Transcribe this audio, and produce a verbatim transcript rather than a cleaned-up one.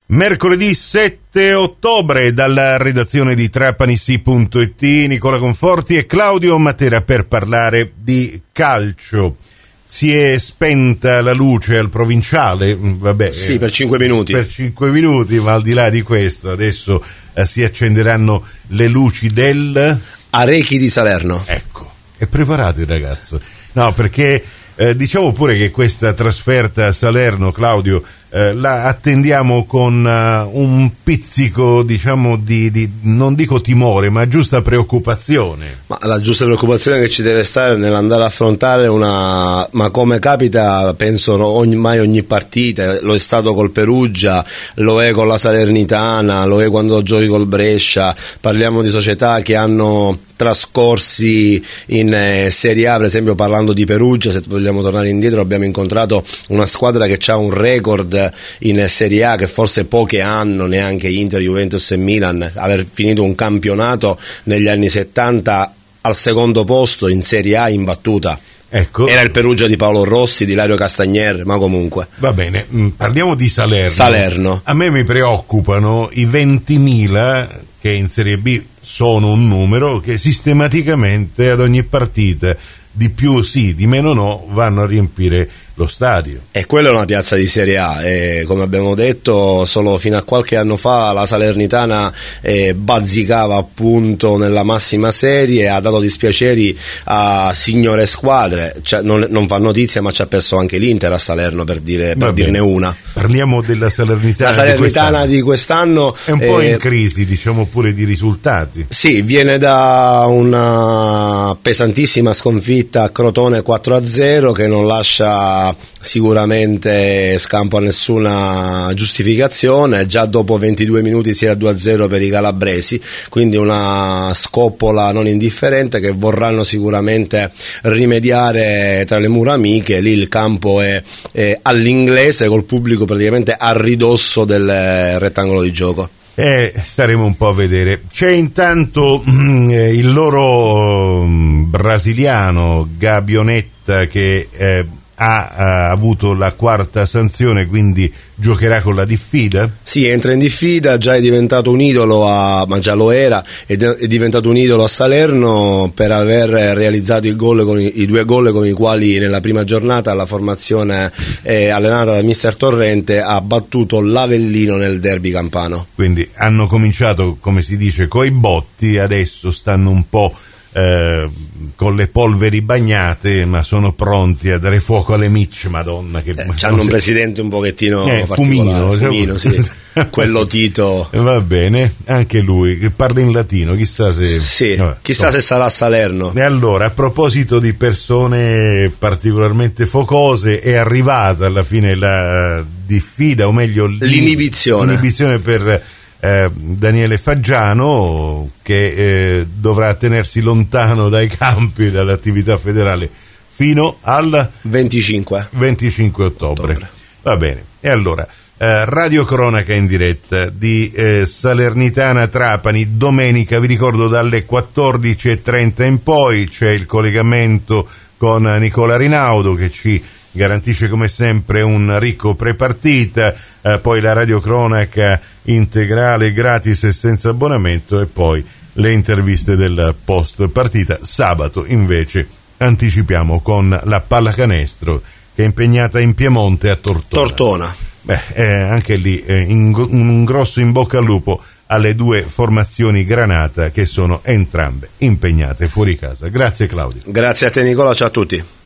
Mercoledì sette ottobre, dalla redazione di Trapanissi punto it, Nicola Conforti e Claudio Matera per parlare di calcio. Si è spenta la luce al provinciale, vabbè. Sì, per cinque minuti. Per cinque minuti, ma al di là di questo, adesso eh, si accenderanno le luci del... Arechi di Salerno. Ecco, è preparato il ragazzo. No, perché eh, diciamo pure che questa trasferta a Salerno, Claudio, Eh, la attendiamo con uh, un pizzico, diciamo, di, di non dico timore, ma giusta preoccupazione. Ma la giusta preoccupazione che ci deve stare nell'andare a affrontare una, ma come capita, penso ogni, mai ogni partita, lo è stato col Perugia, lo è con la Salernitana, lo è quando giochi col Brescia. Parliamo di società che hanno trascorsi in eh, Serie A, per esempio parlando di Perugia, se vogliamo tornare indietro, abbiamo incontrato una squadra che ha un record in Serie A che forse poche hanno, neanche Inter, Juventus e Milan, aver finito un campionato negli anni settanta al secondo posto in Serie A imbattuta. Ecco. Era il Perugia di Paolo Rossi, di Ilario Castagnier, ma comunque. Va bene, parliamo di Salerno. Salerno. A me mi preoccupano i ventimila che in Serie B sono un numero che sistematicamente ad ogni partita, di più sì, di meno no, vanno a riempire lo stadio. E quella è una piazza di Serie A, e come abbiamo detto solo fino a qualche anno fa la Salernitana eh, bazzicava appunto nella massima serie, ha dato dispiaceri a signore squadre, cioè, non, non fa notizia, ma ci ha perso anche l'Inter a Salerno, per, dire, per dirne una. Parliamo della Salernitana. La Salernitana di quest'anno, di quest'anno è un po' eh, in crisi, diciamo pure di risultati. Sì, viene da una pesantissima sconfitta a Crotone quattro a zero che non lascia sicuramente scampo a nessuna giustificazione. Già dopo ventidue minuti si era due a zero per i calabresi, quindi una scoppola non indifferente che vorranno sicuramente rimediare tra le mura amiche. Lì il campo è, è all'inglese, col pubblico praticamente a ridosso del rettangolo di gioco. Eh, staremo un po' a vedere. C'è intanto eh, il loro um, brasiliano Gabionetta che eh, ha, ha avuto la quarta sanzione, quindi giocherà con la diffida? Sì, entra in diffida, già è diventato un idolo, a, ma già lo era, ed è diventato un idolo a Salerno per aver realizzato il gol con i, i due gol con i quali nella prima giornata la formazione eh, allenata da mister Torrente ha battuto l'Avellino nel derby campano. Quindi hanno cominciato, come si dice, coi botti, adesso stanno un po' Eh, con le polveri bagnate, ma sono pronti a dare fuoco alle Mitch. Madonna, che eh, c'hanno un presidente un pochettino eh, particolare, Fumino, Fumino sì. Quello Tito. Va bene, anche lui che parla in latino, chissà se sì, vabbè, chissà no. se sarà a Salerno. E allora, a proposito di persone particolarmente focose, è arrivata alla fine la diffida, o meglio l'inibizione, l'inibizione per Eh, Daniele Faggiano, che eh, dovrà tenersi lontano dai campi, dall'attività federale fino al venticinque ottobre. ottobre. Va bene, e allora eh, radio cronaca in diretta di eh, Salernitana Trapani domenica, vi ricordo dalle quattordici e trenta in poi c'è il collegamento con Nicola Rinaudo che ci garantisce come sempre un ricco prepartita, eh, poi la radiocronaca integrale gratis e senza abbonamento, e poi le interviste del post partita. Sabato invece anticipiamo con la pallacanestro che è impegnata in Piemonte a Tortona. Tortona. Beh, eh, anche lì eh, in, un grosso in bocca al lupo alle due formazioni granata che sono entrambe impegnate fuori casa. Grazie Claudio. Grazie a te Nicola, ciao a tutti.